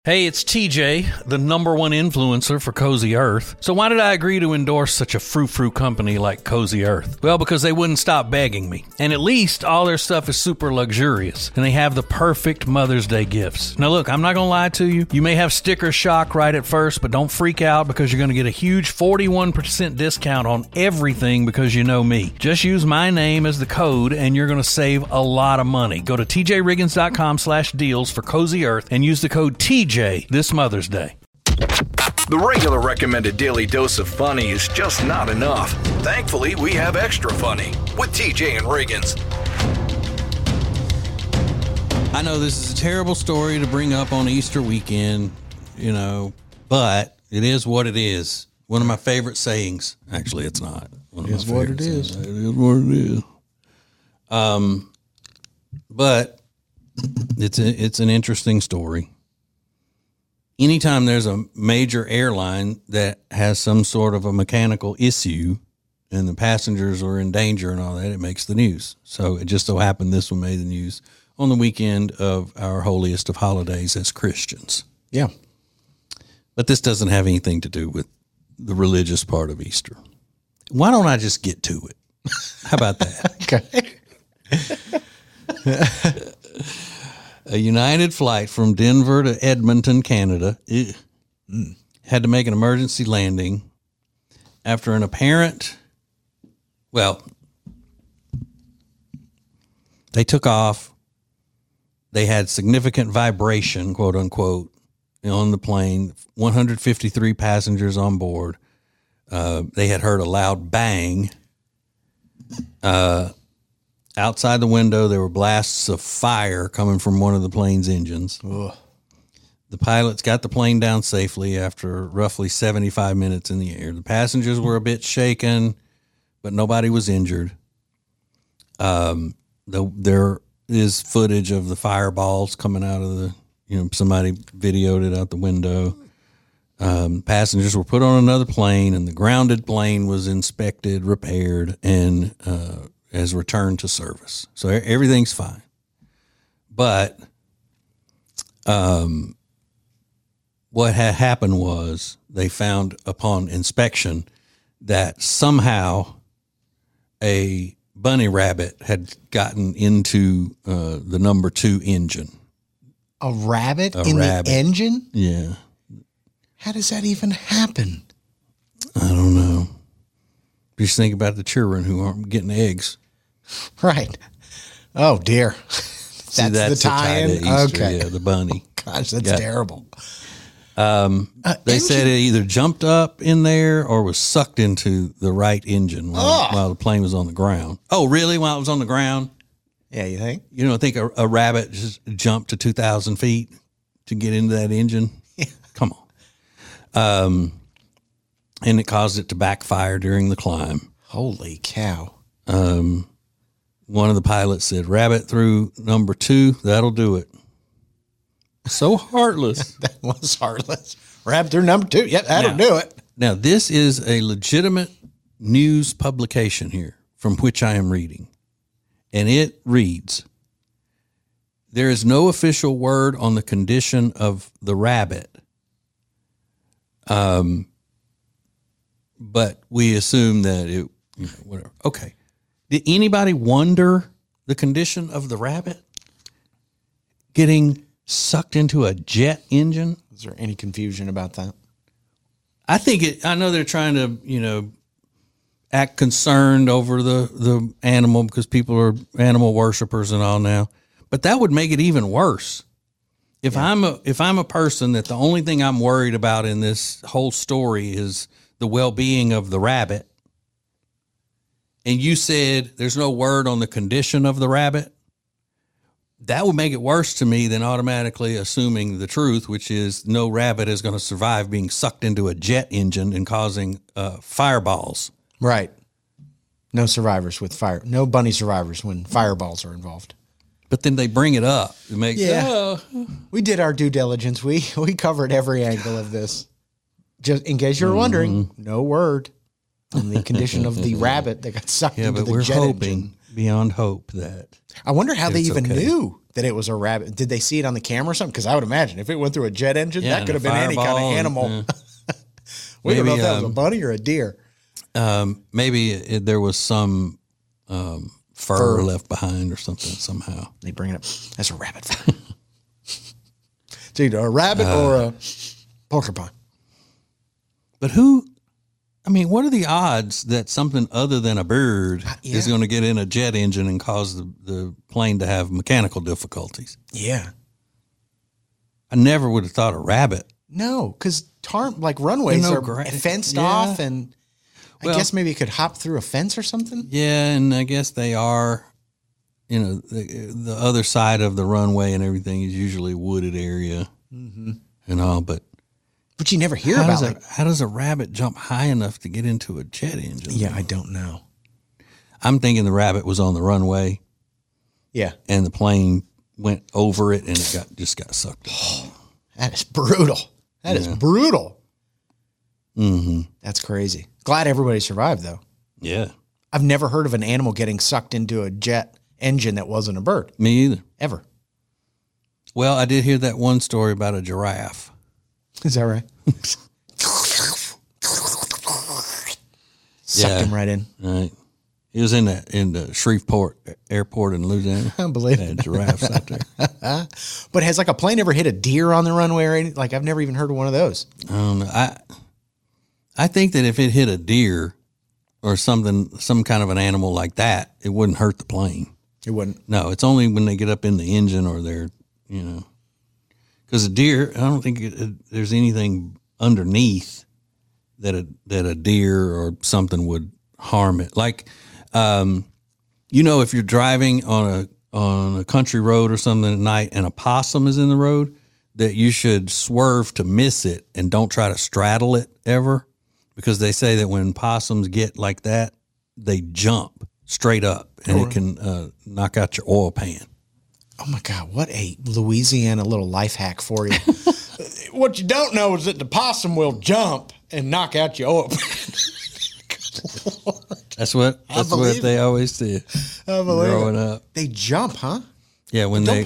Hey, it's TJ, the number one influencer for Cozy Earth. So why did I agree to endorse such a frou-frou company like Cozy Earth? Well, because they wouldn't stop begging me. And at least all their stuff is super luxurious. And they have the perfect Mother's Day gifts. Now look, I'm not going to lie to you. You may have sticker shock right at first, but don't freak out because you're going to get a huge 41% discount on everything because you know me. Just use my name as the code and you're going to save a lot of money. Go to tjriggins.com/deals for Cozy Earth and use the code TJ this Mother's Day. The regular recommended daily dose of funny is just not enough. Thankfully, we have extra funny with TJ and Riggins. I know this is a terrible story to bring up on Easter weekend, but it is what it is. One of my favorite sayings. Actually, it's not. It is what it is. It is what it is. But it's an interesting story. Anytime there's a major airline that has some sort of a mechanical issue and the passengers are in danger and all that, it makes the news. So it just so happened this one made the news on the weekend of our holiest of holidays as Christians. Yeah. But this doesn't have anything to do with the religious part of Easter. Why don't I just get to it? How about that? Okay. A United flight from Denver to Edmonton, Canada, had to make an emergency landing after an apparent, they took off. They had significant vibration, quote unquote, on the plane, 153 passengers on board. They had heard a loud bang. Outside the window, there were blasts of fire coming from one of the plane's engines. Ugh. The pilots got the plane down safely after roughly 75 minutes in the air. The passengers were a bit shaken, but nobody was injured. There is footage of the fireballs coming out of the, somebody videoed it out the window. Passengers were put on another plane, and the grounded plane was inspected, repaired, and has returned to service. So everything's fine. But what had happened was they found upon inspection that somehow a bunny rabbit had gotten into the number 2 engine. A rabbit in the engine? Yeah. How does that even happen? I don't know. Just think about the children who aren't getting eggs. Right. Oh, dear. That's the tie-in? Okay. Yeah, the bunny. Oh, gosh, that's terrible. They said it either jumped up in there or was sucked into the right engine while the plane was on the ground. Oh, really? While it was on the ground? Yeah, you think? You don't think a rabbit just jumped to 2,000 feet to get into that engine? Yeah. Come on. And it caused it to backfire during the climb. Holy cow. One of the pilots said, rabbit through number 2, that'll do it. So heartless. That was heartless. Rabbit through number 2. Yep, that'll do it. Now, this is a legitimate news publication here from which I am reading. And it reads, there is no official word on the condition of the rabbit. But we assume that whatever. Okay. Did anybody wonder the condition of the rabbit getting sucked into a jet engine? Is there any confusion about that? I know they're trying to, act concerned over the animal because people are animal worshipers and all now, but that would make it even worse. If I'm a person that the only thing I'm worried about in this whole story is the well-being of the rabbit, and you said there's no word on the condition of the rabbit, that would make it worse to me than automatically assuming the truth, which is no rabbit is going to survive being sucked into a jet engine and causing fireballs. Right. No survivors with fire. No bunny survivors when fireballs are involved. But then they bring it up. We did our due diligence. We covered every angle of this. Just in case you're wondering, no word on the condition of the rabbit that got sucked into the jet engine. Beyond hope that I wonder how they even knew. that it was a rabbit. Did they see it on the camera or something? Because I would imagine if it went through a jet engine, that could have been any kind of animal. We don't know if that was a bunny or a deer. Maybe there was some fur left behind or something somehow. They bring it up. That's a rabbit. It's either a rabbit or a porcupine. But what are the odds that something other than a bird is going to get in a jet engine and cause the plane to have mechanical difficulties? Yeah. I never would have thought a rabbit. No, because runways are fenced off, and I guess maybe it could hop through a fence or something. Yeah, and I guess they are, the other side of the runway and everything is usually a wooded area and all, but you never hear about it. How does a rabbit jump high enough to get into a jet engine? Yeah, I don't know. I'm thinking the rabbit was on the runway. Yeah. And the plane went over it and it just got sucked up. That is brutal. That is brutal. Mm-hmm. That's crazy. Glad everybody survived, though. Yeah. I've never heard of an animal getting sucked into a jet engine that wasn't a bird. Me either. Ever. Well, I did hear that one story about a giraffe. Is that right? Sucked him right in. Right. He was in the Shreveport airport in Louisiana. I believe it. They had giraffes out there. But has a plane ever hit a deer on the runway or anything? I've never even heard of one of those. I don't know. I think that if it hit a deer or something, some kind of an animal like that, it wouldn't hurt the plane. It wouldn't. No, it's only when they get up in the engine or they're, because a deer, I don't think there's anything underneath that a deer or something would harm it. Like, if you're driving on a country road or something at night and a possum is in the road, that you should swerve to miss it and don't try to straddle it ever, because they say that when possums get like that, they jump straight up and it can knock out your oil pan. Oh my God, what a Louisiana little life hack for you. What you don't know is that the possum will jump and knock out your oil pan. That's what they always did. I believe growing up. They jump, huh? Yeah, when they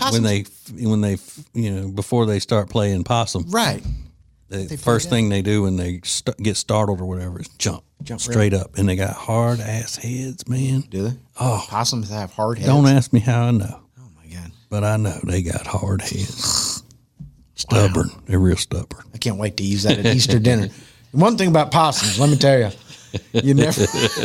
before they start playing possum. Right. The first thing they do when they get startled or whatever is jump straight up, and they got hard ass heads, man. Do they? Oh, possums have hard heads. Don't ask me how I know. Oh my God! But I know they got hard heads. Stubborn. Wow. They're real stubborn. I can't wait to use that at Easter dinner. One thing about possums, let me tell you, you never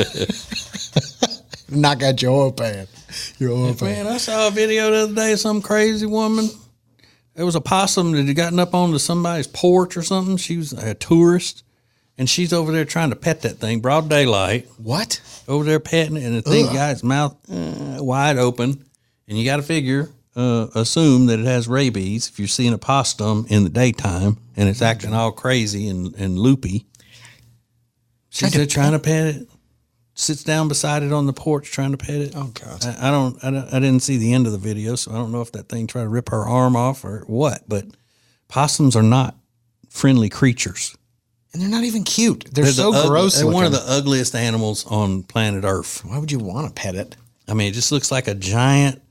knock out your oil pan. Man, I saw a video the other day of some crazy woman. There was a possum that had gotten up onto somebody's porch or something. She was a tourist, and she's over there trying to pet that thing, broad daylight. What? Over there petting it, and the thing got its mouth wide open. And you got to assume that it has rabies if you're seeing a possum in the daytime and it's acting all crazy and loopy. She's there trying to pet it. Sits down beside it on the porch trying to pet it. Oh God! I didn't see the end of the video, so I don't know if that thing tried to rip her arm off or what. But possums are not friendly creatures, and they're not even cute. They're so gross. They're one of the ugliest animals on planet Earth. Why would you want to pet it? I mean, it just looks like a giant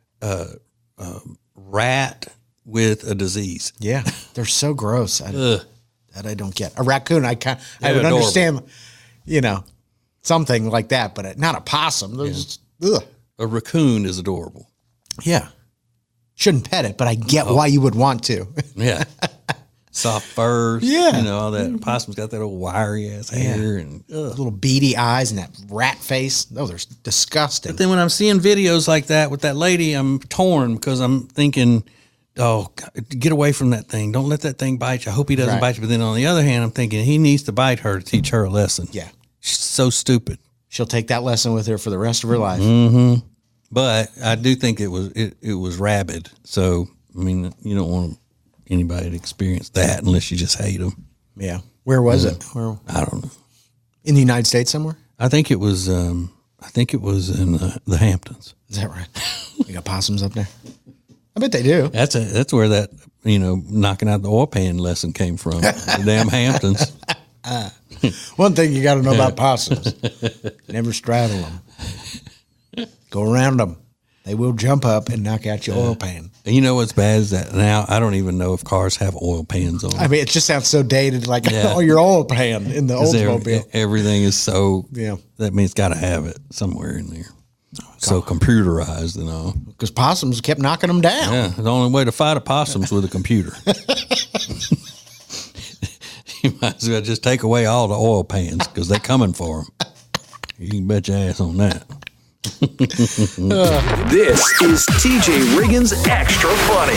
rat with a disease. Yeah, they're so gross. That I don't get. A raccoon, I would adorable. Understand. Something like that, but not a possum. A raccoon is adorable. Yeah. Shouldn't pet it, but I get why you would want to. Yeah. Soft furs. Yeah. All that. Possum's got that old wiry ass hair and little beady eyes and that rat face. Those are disgusting. But then when I'm seeing videos like that with that lady, I'm torn because I'm thinking, oh, God, get away from that thing. Don't let that thing bite you. I hope he doesn't bite you. But then on the other hand, I'm thinking he needs to bite her to teach her a lesson. Yeah. She's so stupid. She'll take that lesson with her for the rest of her life. Mm-hmm. But I do think it was rabid. So, I mean, you don't want anybody to experience that unless you just hate them. Yeah. Where was it? I don't know. In the United States somewhere? I think it was in the Hamptons. Is that right? You got possums up there? I bet they do. That's where that, knocking out the oil pan lesson came from. The damn Hamptons. One thing you got to know about possums: never straddle them. Go around them. They will jump up and knock out your oil pan. And you know what's bad is that now I don't even know if cars have oil pans on them. I mean, it just sounds so dated, like your oil pan in the Oldsmobile. Everything is so, Yeah. that means it's got to have it somewhere in there. So computerized and all. Because possums kept knocking them down. Yeah, the only way to fight a possum's with a computer. You might as well just take away all the oil pans because they're coming for them. You can bet your ass on that. This is TJ Riggins Extra Funny.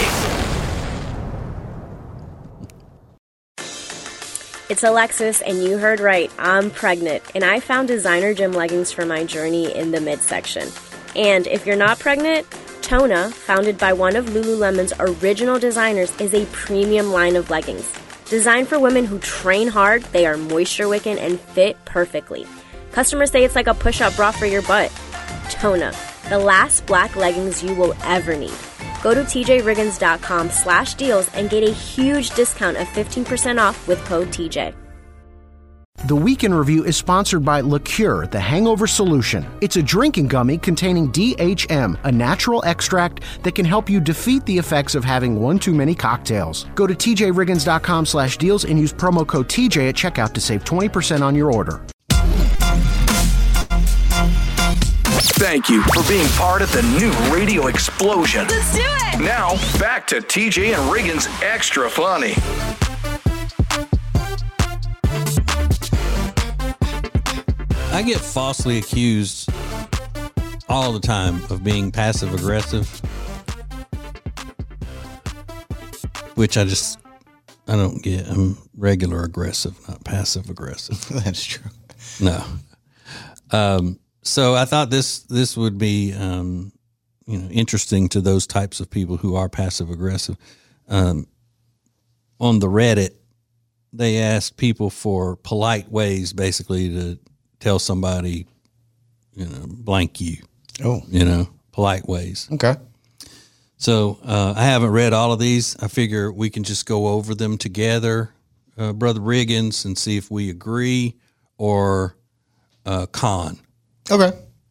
It's Alexis, and you heard right. I'm pregnant, and I found designer gym leggings for my journey in the midsection. And if you're not pregnant, Tona, founded by one of Lululemon's original designers, is a premium line of leggings. Designed for women who train hard, they are moisture-wicking and fit perfectly. Customers say it's like a push-up bra for your butt. Tona, the last black leggings you will ever need. Go to tjriggins.com/deals and get a huge discount of 15% off with code TJ. The Week in Review is sponsored by Liqueur, the hangover solution. It's a drinking gummy containing DHM, a natural extract that can help you defeat the effects of having one too many cocktails. Go to tjriggins.com/deals and use promo code TJ at checkout to save 20% on your order. Thank you for being part of the new radio explosion. Let's do it! Now, back to TJ and Riggins Extra Funny. I get falsely accused all the time of being passive aggressive, which I don't get. I'm regular aggressive, not passive aggressive. That's true. No. So I thought this would be, interesting to those types of people who are passive aggressive. On the Reddit, they asked people for polite ways, basically, to tell somebody, blank you. Oh. Polite ways. Okay. So I haven't read all of these. I figure we can just go over them together, Brother Riggins, and see if we agree or con. Okay.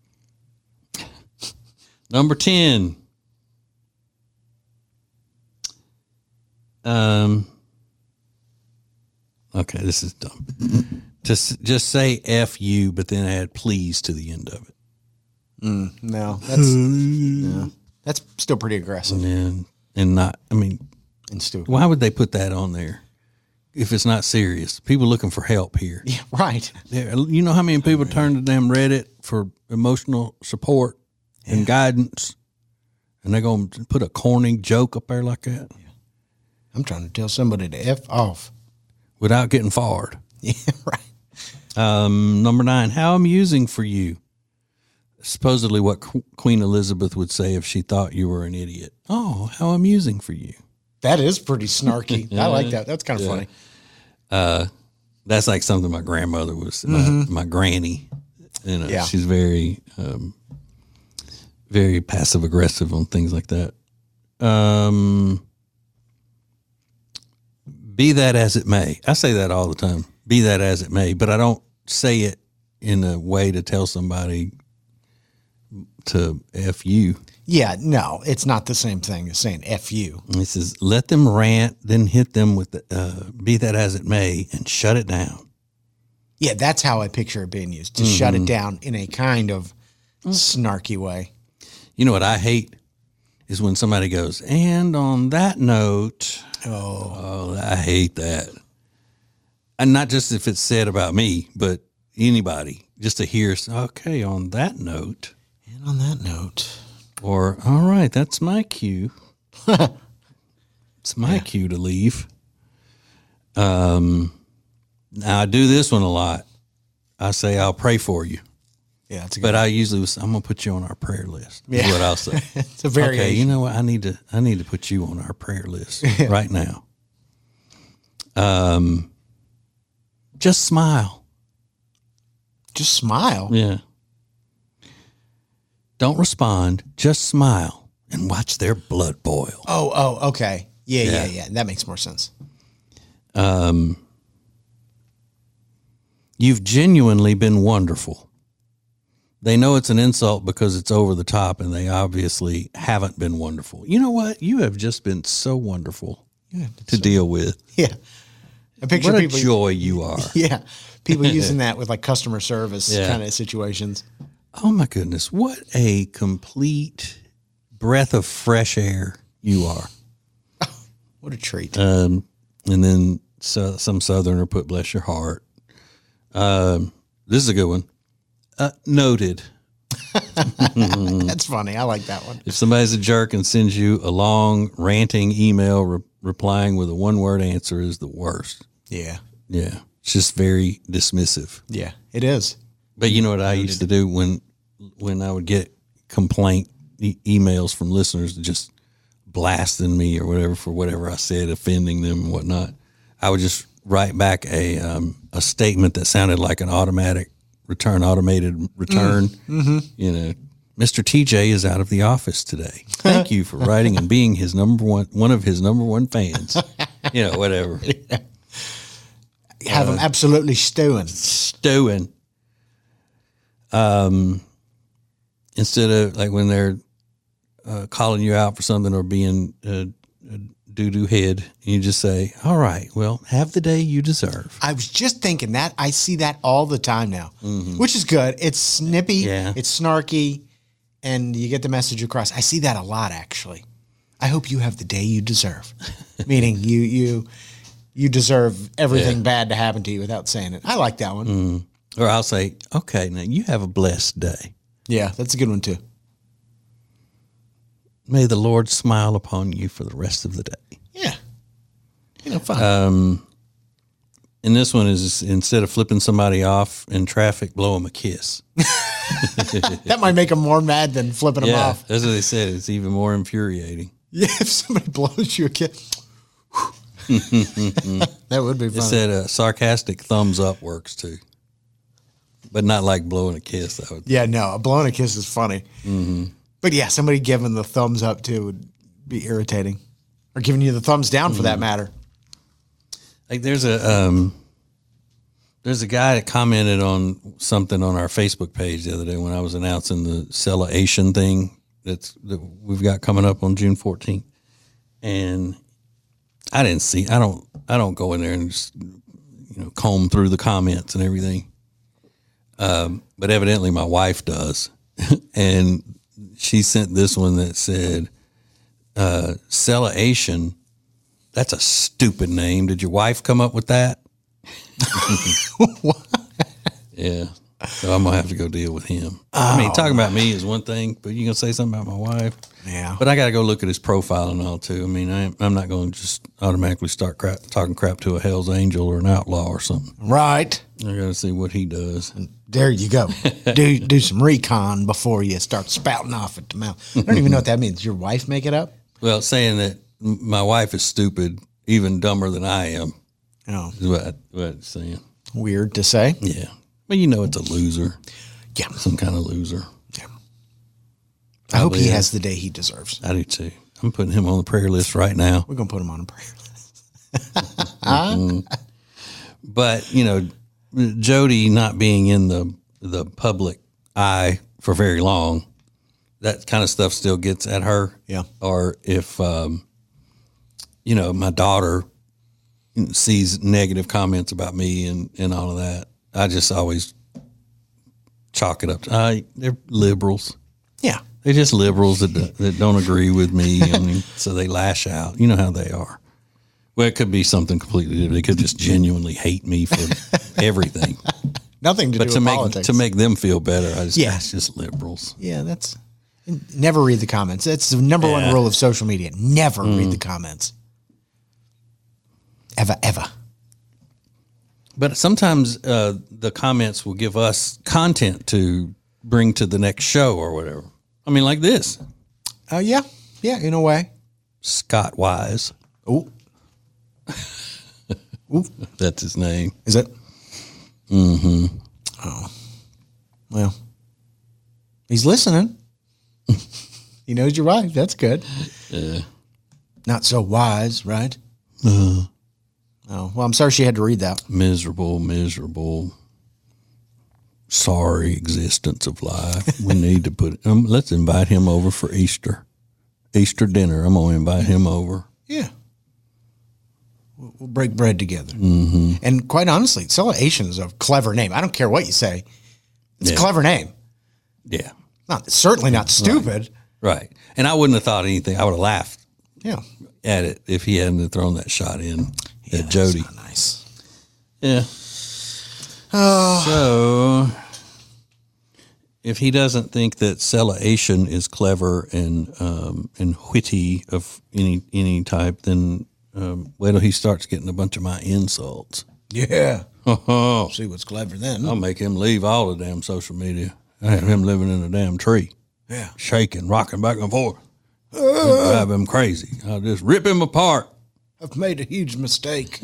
Number 10. Okay, this is dumb. Just say F you, but then add please to the end of it. No, that's still pretty aggressive And stupid. why would they put that on there if it's not serious? People looking for help here. Yeah, right. You know how many people turn to damn Reddit for emotional support and guidance, and they're going to put a corny joke up there like that? I'm trying to tell somebody to F off. Without getting fired. Yeah, right. Number 9, how amusing for you. Supposedly what Queen Elizabeth would say if she thought you were an idiot. Oh, how amusing for you. That is pretty snarky. I like that. That's kind of funny. That's like something my grandmother was, my granny. She's very, very passive aggressive on things like that. Be that as it may. I say that all the time. Be that as it may, but I don't say it in a way to tell somebody to F you. Yeah, no, it's not the same thing as saying F you. He says, let them rant, then hit them with the, be that as it may, and shut it down. Yeah, that's how I picture it being used, to shut it down in a kind of snarky way. You know what I hate is when somebody goes, and on that note, oh, I hate that. And not just if it's said about me, but anybody, just to hear, okay, on that note. And on that note. Or, all right, that's my cue. It's my cue to leave. Now, I do this one a lot. I say, I'll pray for you. Yeah, that's a good But I usually I'm going to put you on our prayer list. Yeah. Is what I'll say. It's a variation. Okay, you know what? I need to put you on our prayer list right now. Just smile. Just smile? Yeah. Don't respond. Just smile and watch their blood boil. Oh, okay. Yeah. That makes more sense. You've genuinely been wonderful. They know it's an insult because it's over the top, and they obviously haven't been wonderful. You know what? You have just been so wonderful to deal with. Yeah. I picture What a people. joy you are. Yeah. People using that with like customer service kind of situations. Oh my goodness. What a complete breath of fresh air you are. What a treat. And then some Southerner put bless your heart. This is a good one. Noted. That's funny. I like that one. If somebody's a jerk and sends you a long ranting email replying with a one-word answer is the worst. Yeah. Yeah. It's just very dismissive. Yeah, it is. But you know what I used to do when I would get complaint emails from listeners just blasting me or whatever for whatever I said, offending them and whatnot. I would just write back a statement that sounded like an automated return. Mm-hmm. You know, Mr. TJ is out of the office today. Thank you for writing and being his one of his number one fans. You know, whatever. Have them absolutely stewing. Instead of like when they're calling you out for something or being a doo-doo head, you just say, all right, well, have the day you deserve. I was just thinking that. I see that all the time now, which is good. It's snippy, it's snarky, and you get the message across. I see that a lot, actually. I hope you have the day you deserve, meaning you deserve everything bad to happen to you without saying it. I like that one. Or I'll say, okay, now you have a blessed day. Yeah, that's a good one, too. May the Lord smile upon you for the rest of the day. Yeah. You know, fun. And this one is instead of flipping somebody off in traffic, blow them a kiss. That might make them more mad than flipping them off. That's what they said. It's even more infuriating. Yeah, if somebody blows you a kiss. That would be fun. It said a sarcastic thumbs up works too. But not like blowing a kiss. That would. Yeah, no, blowing a kiss is funny. Mm-hmm. But yeah, somebody giving the thumbs up too would be irritating, or giving you the thumbs down for that matter. Like there's a guy that commented on something on our Facebook page the other day when I was announcing the Celebration thing that we've got coming up on June 14th, and I don't go in there and just comb through the comments and everything. But evidently my wife does. And she sent this one that said, Celebration, that's a stupid name. Did your wife come up with that? Yeah. So I'm going to have to go deal with him. I mean, talking about me is one thing, but you going to say something about my wife? Yeah. But I got to go look at his profile and all, too. I mean, I'm not going to just automatically start talking crap to a Hell's Angel or an outlaw or something. Right. I got to see what he does. There you go. do some recon before you start spouting off at the mouth. I don't even know what that means. Your wife make it up? Well, saying that my wife is stupid, even dumber than I am, is what it's saying. Weird to say. Yeah. But it's a loser. Yeah. Some kind of loser. Yeah. I hope he has the day he deserves. I do too. I'm putting him on the prayer list right now. We're going to put him on a prayer list. But, Jody not being in the public eye for very long, that kind of stuff still gets at her. Yeah. Or if, my daughter sees negative comments about me and all of that, I just always chalk it up to, they're liberals. Yeah. They're just liberals that don't agree with me. So they lash out. You know how they are. Well, it could be something completely different. They could just genuinely hate me for everything. Nothing to do with politics. To make them feel better, it's just liberals. Yeah, that's never read the comments. That's the number one rule of social media. Never read the comments. Ever. But sometimes the comments will give us content to bring to the next show or whatever. I mean, like this. Oh, yeah. Yeah, in a way. Scott Wise. Oh. That's his name. Is it? Mm-hmm. Oh. Well, he's listening. He knows you're right. That's good. Yeah. Not so wise, right? Oh, well, I'm sorry she had to read that. Miserable. sorry existence of life. We need to put. Let's invite him over for Easter dinner. I'm gonna invite him over. Yeah. We'll break bread together. Mm-hmm. And quite honestly, Celebration is a clever name. I don't care what you say. It's a clever name. Yeah. Certainly not stupid. Right. And I wouldn't have thought anything. I would have laughed at it if he hadn't thrown that shot in at Jody. That's not nice. Yeah. So if he doesn't think that Celebration is clever and witty of any type, then wait till he starts getting a bunch of my insults. Yeah. See what's clever then. I'll make him leave all the damn social media. I have him living in a damn tree. Yeah. Shaking, rocking back and forth. Drive him crazy. I'll just rip him apart. I've made a huge mistake.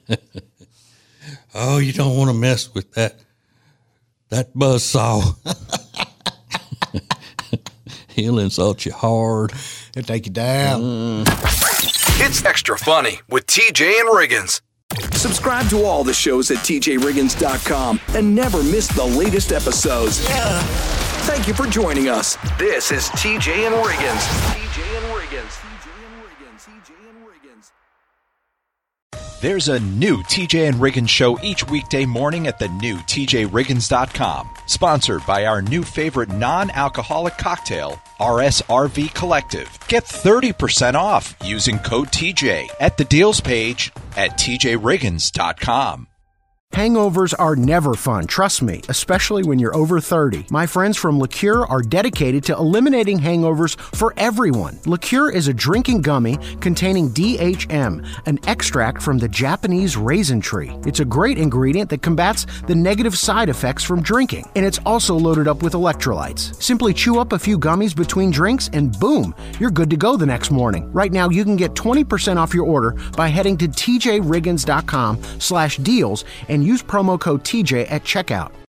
Oh, you don't want to mess with that buzzsaw. He'll insult you hard. He'll take you down. It's Extra Funny with TJ and Riggins. Subscribe to all the shows at tjriggins.com and never miss the latest episodes. Thank you for joining us. This is TJ and Riggins. TJ and Riggins. There's a new TJ and Riggins show each weekday morning at the new tjriggins.com. Sponsored by our new favorite non-alcoholic cocktail, RSRV Collective. Get 30% off using code TJ at the deals page at tjriggins.com. Hangovers are never fun, trust me, especially when you're over 30. My friends from Liqueur are dedicated to eliminating hangovers for everyone. Liqueur is a drinking gummy containing DHM, an extract from the Japanese raisin tree. It's a great ingredient that combats the negative side effects from drinking, and it's also loaded up with electrolytes. Simply chew up a few gummies between drinks and boom, you're good to go the next morning. Right now, you can get 20% off your order by heading to tjriggins.com/deals and use promo code TJ at checkout.